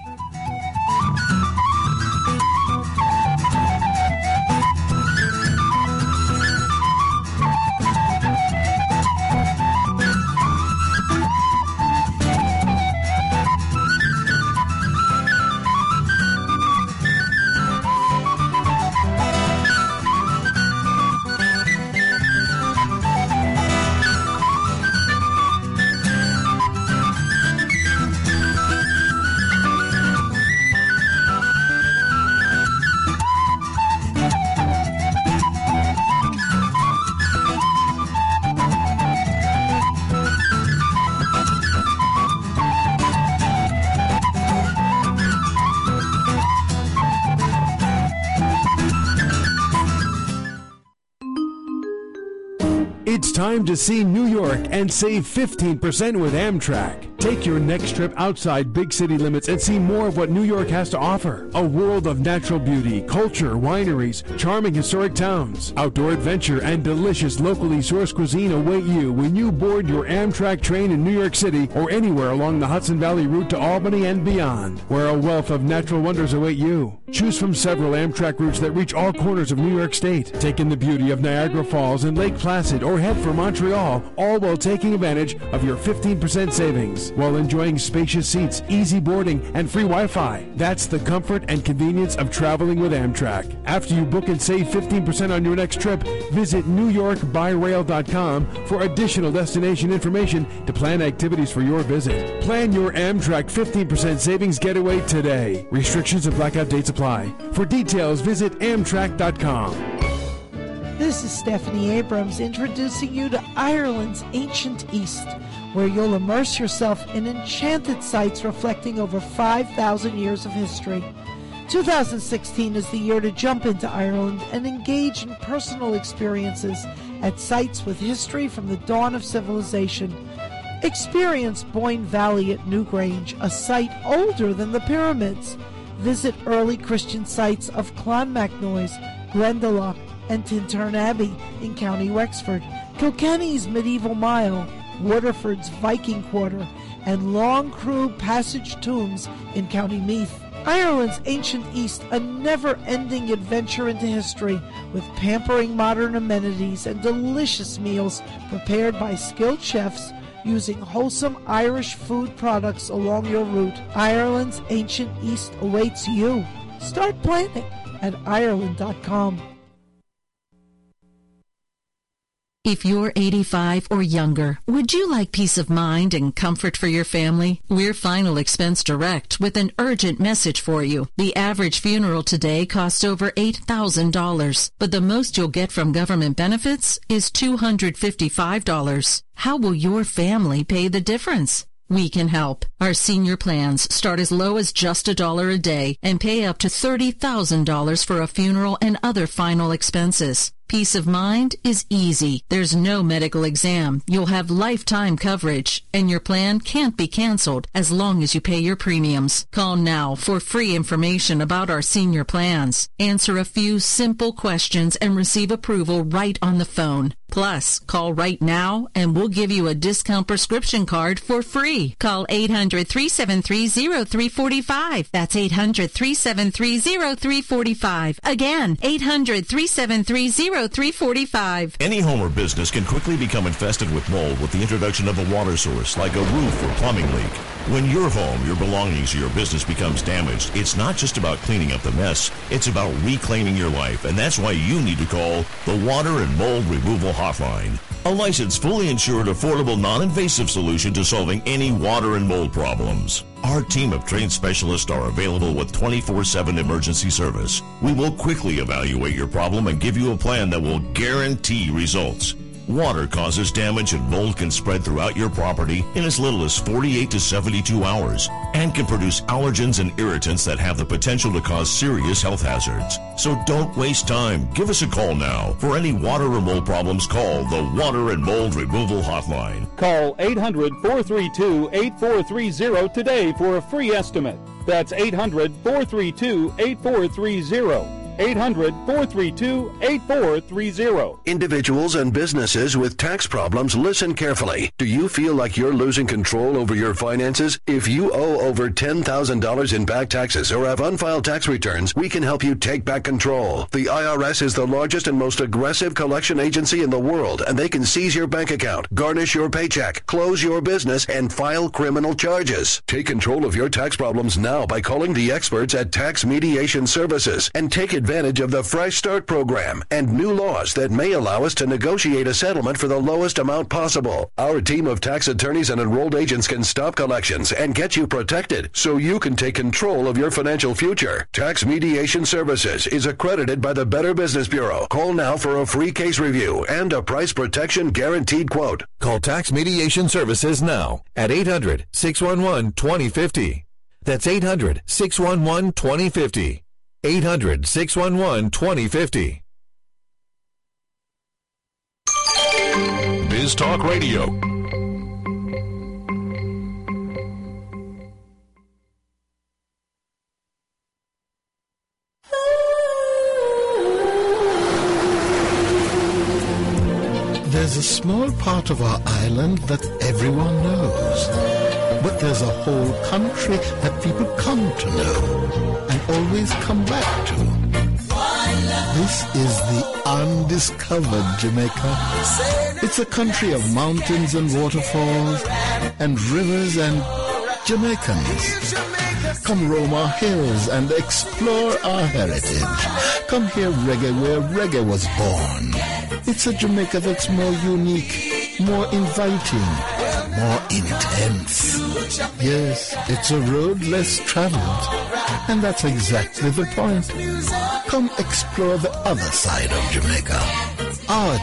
It's time to see New York and save fifteen percent with Amtrak. Take your next trip outside big city limits and see more of what New York has to offer. A world of natural beauty, culture, wineries, charming historic towns, outdoor adventure, and delicious locally sourced cuisine await you when you board your Amtrak train in New York City or anywhere along the Hudson Valley route to Albany and beyond, where a wealth of natural wonders await you. Choose from several Amtrak routes that reach all corners of New York State. Take in the beauty of Niagara Falls and Lake Placid or head for Montreal, all while taking advantage of your fifteen percent savings, while enjoying spacious seats, easy boarding, and free Wi-Fi. That's the comfort and convenience of traveling with Amtrak. After you book and save fifteen percent on your next trip, visit new york by rail dot com for additional destination information to plan activities for your visit. Plan your Amtrak fifteen percent savings getaway today. Restrictions and blackout dates apply. For details, visit amtrak dot com. This is Stephanie Abrams introducing you to Ireland's ancient East, where you'll immerse yourself in enchanted sites reflecting over five thousand years of history. two thousand sixteen is the year to jump into Ireland and engage in personal experiences at sites with history from the dawn of civilization. Experience Boyne Valley at Newgrange, a site older than the pyramids. Visit early Christian sites of Clonmacnoise, Glendalough, and Tintern Abbey in County Wexford, Kilkenny's Medieval Mile, Waterford's Viking Quarter, and Long Crew Passage Tombs in County Meath. Ireland's ancient East, a never-ending adventure into history with pampering modern amenities and delicious meals prepared by skilled chefs using wholesome Irish food products along your route. Ireland's ancient East awaits you. Start planning at Ireland dot com. If you're eighty-five or younger, would you like peace of mind and comfort for your family? We're Final Expense Direct with an urgent message for you. The average funeral today costs over eight thousand dollars, but the most you'll get from government benefits is two hundred fifty-five dollars. How will your family pay the difference? We can help. Our senior plans start as low as just a dollar a day and pay up to thirty thousand dollars for a funeral and other final expenses. Peace of mind is easy. There's no medical exam. You'll have lifetime coverage, and your plan can't be canceled as long as you pay your premiums. Call now for free information about our senior plans. Answer a few simple questions and receive approval right on the phone. Plus, call right now and we'll give you a discount prescription card for free. Call eight hundred, three seven three, zero three four five. That's eight hundred, three seven three, zero three four five. Again, eight hundred, three seven three, zero three four five. Any home or business can quickly become infested with mold with the introduction of a water source, like a roof or plumbing leak. When your home, your belongings, or your business becomes damaged, it's not just about cleaning up the mess. It's about reclaiming your life, and that's why you need to call the Water and Mold Removal Hotline. A licensed, fully insured, affordable, non-invasive solution to solving any water and mold problems. Our team of trained specialists are available with twenty-four seven emergency service. We will quickly evaluate your problem and give you a plan that will guarantee results. Water causes damage and mold can spread throughout your property in as little as forty-eight to seventy-two hours and can produce allergens and irritants that have the potential to cause serious health hazards. So don't waste time. Give us a call now. For any water or mold problems, call the Water and Mold Removal Hotline. Call eight hundred, four three two, eight four three zero today for a free estimate. That's eight hundred, four three two, eight four three zero. eight hundred, four three two, eight four three zero. Individuals and businesses with tax problems, listen carefully. Do you feel like you're losing control over your finances? If you owe over ten thousand dollars in back taxes or have unfiled tax returns, we can help you take back control. The I R S is the largest and most aggressive collection agency in the world, and they can seize your bank account, garnish your paycheck, close your business, and file criminal charges. Take control of your tax problems now by calling the experts at Tax Mediation Services and take advantage advantage of the Fresh Start program and new laws that may allow us to negotiate a settlement for the lowest amount possible. Our team of tax attorneys and enrolled agents can stop collections and get you protected so you can take control of your financial future. Tax Mediation Services is accredited by the Better Business Bureau. Call now for a free case review and a price protection guaranteed quote. Call Tax Mediation Services now at eight hundred, six one one, two zero five zero. That's eight hundred, six one one, two zero five zero. eight hundred, six one one, two zero five zero. Biz Talk Radio. There's a small part of our island that everyone knows. But there's a whole country that people come to know and always come back to. This is the undiscovered Jamaica. It's a country of mountains and waterfalls and rivers and Jamaicans. Come roam our hills and explore our heritage. Come hear reggae where reggae was born. It's a Jamaica that's more unique, more inviting, more intense. Yes, it's a road less traveled. And that's exactly the point. Come explore the other side of Jamaica. Our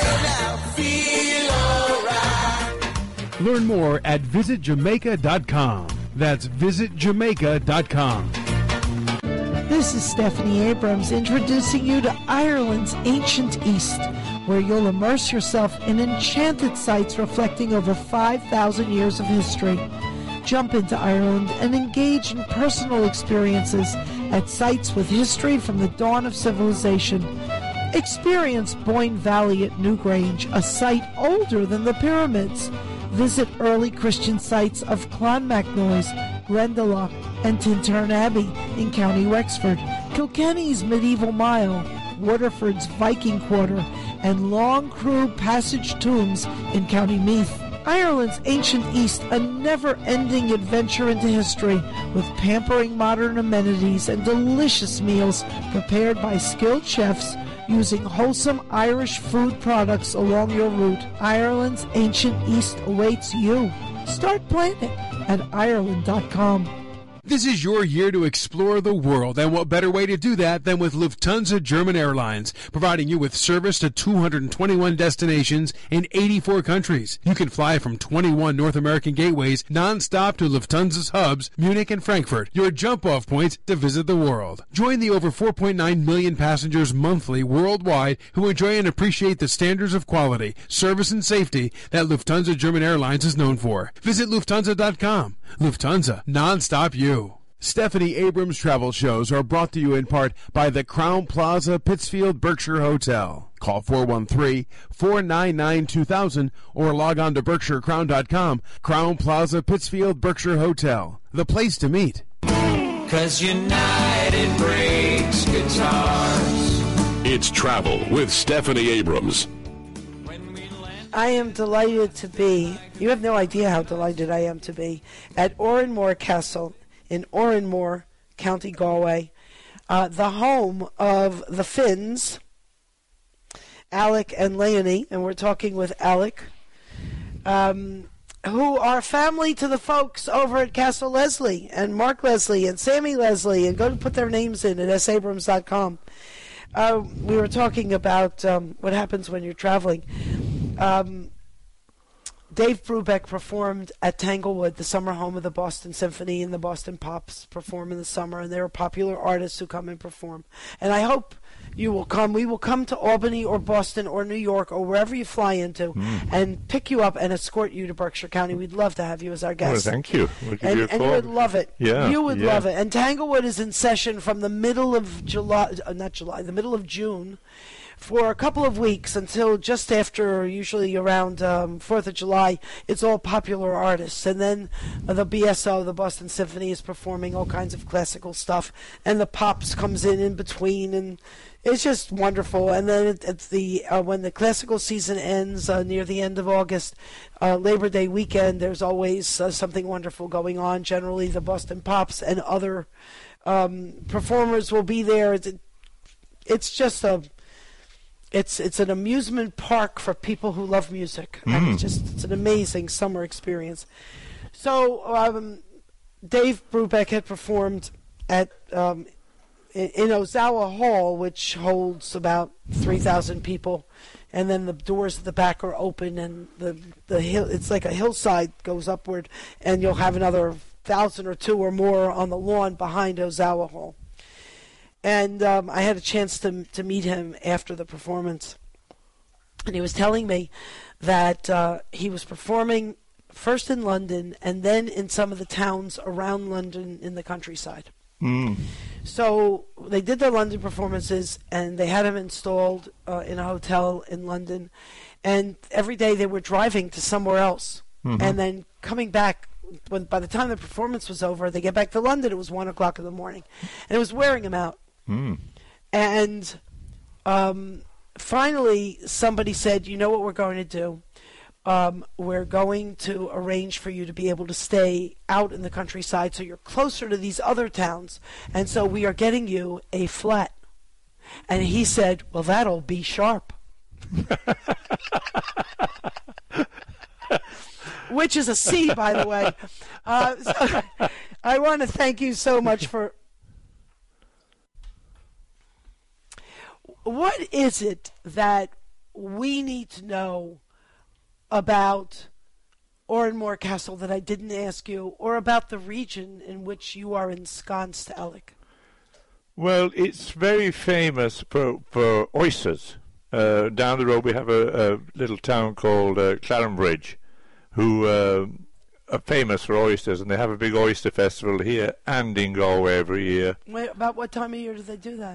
Jamaica. Learn more at visit jamaica dot com. That's visit jamaica dot com. This is Stephanie Abrams introducing you to Ireland's ancient East, where you'll immerse yourself in enchanted sites reflecting over five thousand years of history. Jump into Ireland and engage in personal experiences at sites with history from the dawn of civilization. Experience Boyne Valley at Newgrange, a site older than the pyramids. Visit early Christian sites of Clonmacnoise, Glendalough, and Tintern Abbey in County Wexford, Kilkenny's Medieval Mile, Waterford's Viking Quarter, and Long Crew Passage Tombs in County Meath. Ireland's ancient East, a never-ending adventure into history with pampering modern amenities and delicious meals prepared by skilled chefs using wholesome Irish food products along your route. Ireland's ancient East awaits you. Start planning at Ireland dot com. This is your year to explore the world, and what better way to do that than with Lufthansa German Airlines, providing you with service to two hundred twenty-one destinations in eighty-four countries. You can fly from twenty-one North American gateways nonstop to Lufthansa's hubs, Munich and Frankfurt, your jump-off points to visit the world. Join the over four point nine million passengers monthly worldwide who enjoy and appreciate the standards of quality, service, and safety that Lufthansa German Airlines is known for. Visit Lufthansa dot com. Lufthansa, nonstop you. Stephanie Abrams travel shows are brought to you in part by the Crown Plaza Pittsfield Berkshire Hotel. Call four one three, four nine nine, two thousand or log on to berkshire crown dot com. Crown Plaza Pittsfield Berkshire Hotel, the place to meet. 'Cause United breaks guitars. It's Travel with Stephanie Abrams. I am delighted to be, you have no idea how delighted I am to be, at Oranmore Castle in Oranmore, County Galway, uh, the home of the Finns, Alec and Leonie, and we're talking with Alec, um, who are family to the folks over at Castle Leslie, and Mark Leslie, and Sammy Leslie, and go to put their names in at s abrams dot com. Uh, we were talking about um, what happens when you're traveling. Um, Dave Brubeck performed at Tanglewood, the summer home of the Boston Symphony, and the Boston Pops perform in the summer, and there are popular artists who come and perform. And I hope you will come. We will come to Albany or Boston or New York or wherever you fly into mm. and pick you up and escort you to Berkshire County. We'd love to have you as our guest. Well, thank you. We'll give and, you a and you would love it. Yeah, you would yeah. love it. And Tanglewood is in session from the middle of July, uh, not July, the middle of June, for a couple of weeks until just after, usually around um, fourth of July. It's all popular artists. And then uh, the B S O, the Boston Symphony, is performing all kinds of classical stuff. And the Pops comes in in between. And it's just wonderful. And then it, it's the uh, when the classical season ends uh, near the end of August, uh, Labor Day weekend, there's always uh, something wonderful going on. Generally, the Boston Pops and other um, performers will be there. It's, it's just a... It's it's an amusement park for people who love music, mm. and it's just it's an amazing summer experience. So um, Dave Brubeck had performed at um, in, in Ozawa Hall, which holds about three thousand people, and then the doors at the back are open, and the the hill it's like a hillside goes upward, and you'll have another thousand or two or more on the lawn behind Ozawa Hall. And um, I had a chance to to meet him after the performance, and he was telling me that uh, he was performing first in London and then in some of the towns around London in the countryside. Mm. So they did their London performances, and they had him installed uh, in a hotel in London, and every day they were driving to somewhere else, mm-hmm. and then coming back. When by the time the performance was over, they get back to London. It was one o'clock in the morning, and it was wearing him out. Mm. And um, finally, somebody said, "You know what we're going to do? Um, we're going to arrange for you to be able to stay out in the countryside, so you're closer to these other towns. And so we are getting you a flat." And he said, "Well, that'll be sharp." Which is a C, by the way. Uh, so I want to thank you so much for... What is it that we need to know about Oranmore Castle that I didn't ask you, or about the region in which you are ensconced, Alec? Well, it's very famous for, for oysters. Uh, down the road we have a, a little town called uh, Clarenbridge, who uh, are famous for oysters, and they have a big oyster festival here and in Galway every year. Wait, about what time of year do they do that?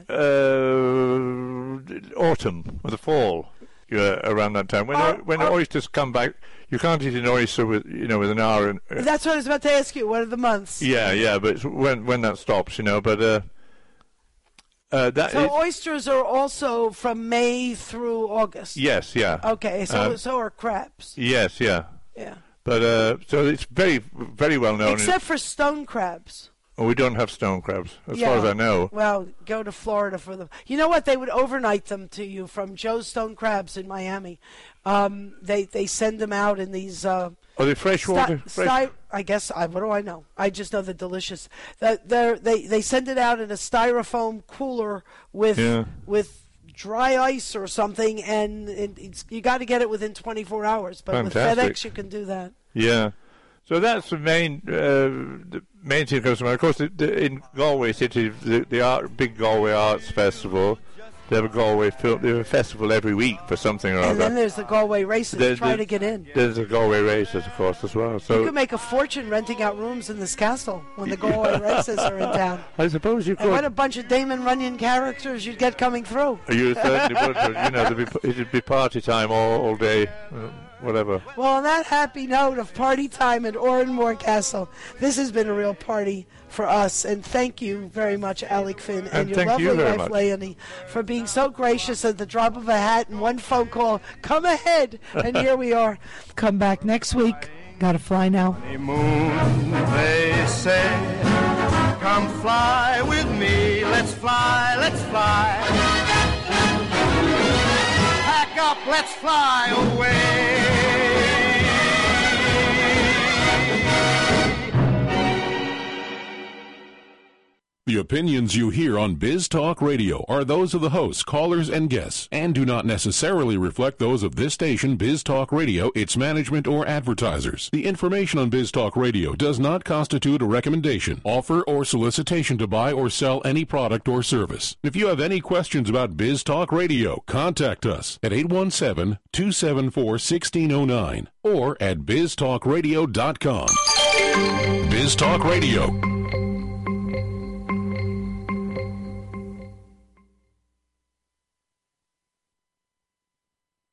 Uh, autumn or the fall, uh, around that time. When are, o- when are, oysters come back, you can't eat an oyster with you know with an hour. And, uh, that's what I was about to ask you. What are the months? Yeah, yeah, but it's when when that stops, you know. But uh, uh, that so is, oysters are also from May through August. Yes, yeah. Okay, so um, so are crabs. Yes, yeah. Yeah. But uh, so it's very, very well known. Except for stone crabs. Oh, we don't have stone crabs, as yeah. far as I know. Well, go to Florida for them. You know what? They would overnight them to you from Joe's Stone Crabs in Miami. Um, they they send them out in these. Uh, Are they freshwater? Sti- Fresh? I guess. I, what do I know? I just know they're delicious. That they they they send it out in a styrofoam cooler with yeah. with. dry ice or something, and it, it's, you got to get it within twenty-four hours. But Fantastic. with FedEx, you can do that. Yeah, so that's the main uh, the main thing that comes to mind. Of course, the, the, in Galway City, the, the art, big Galway Arts Festival, They have a Galway film. They have a festival every week for something or And other. then there's the Galway races. There- Try there- to get in. There's the Galway races, of course, as well. You So could make a fortune renting out rooms in this castle when the Galway races are in town. I suppose you And what could. a bunch of Damon Runyon characters you'd get coming through. You certainly would. You know, there'd be, it'd be party time all, all day, uh, whatever. Well, on that happy note of party time at Oranmore Castle, this has been a real party for us. And thank you very much, Alec Finn, and, And your thank lovely you very wife, much. Leonie, for being so gracious at the drop of a hat and one phone call. Come ahead. And here we are. Come back next week. Gotta fly now. Moon, they say, come fly with me, let's fly, let's fly. Pack up, let's fly away. The opinions you hear on Biz Talk Radio are those of the hosts, callers, and guests, and do not necessarily reflect those of this station, Biz Talk Radio, its management, or advertisers. The information on Biz Talk Radio does not constitute a recommendation, offer, or solicitation to buy or sell any product or service. If you have any questions about Biz Talk Radio, contact us at eight one seven, two seven four, one six zero nine or at biz talk radio dot com. Biz Talk Radio.